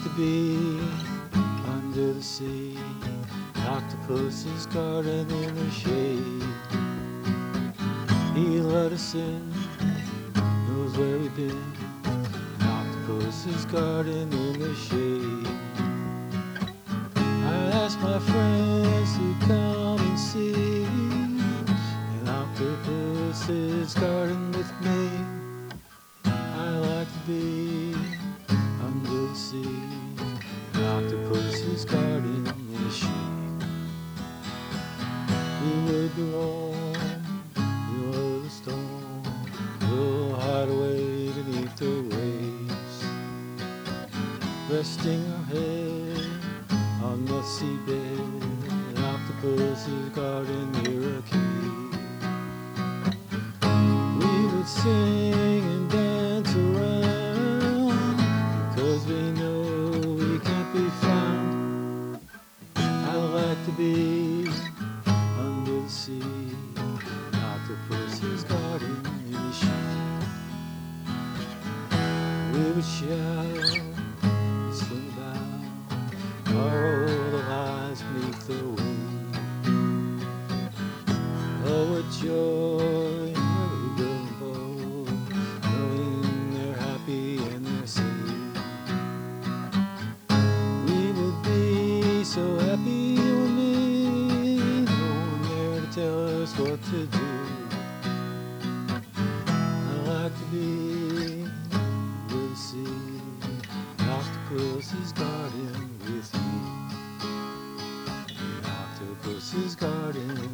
to be under the sea, octopus's garden in the shade. He let us in, knows where we've been, octopus's garden in the shade. I asked my friends to come and see an octopus's garden with me. I like to be under the sea, an octopus's garden in the shade. We would be warm, below the storm, we'll hide away beneath the waves, resting our head on the seabed, an octopus's garden near a cave. We would sing and dance around, because we know we can't be found. I like to be under the sea, an octopus's garden in the shade. We would shout and swim about, borrow the lies beneath the waves. Oh, what joy in where we go both, knowing they're happy and they're safe. We would be so happy with me, no one there to tell us what to do. I like to be under the sea, an octopus's garden with you, an octopus's garden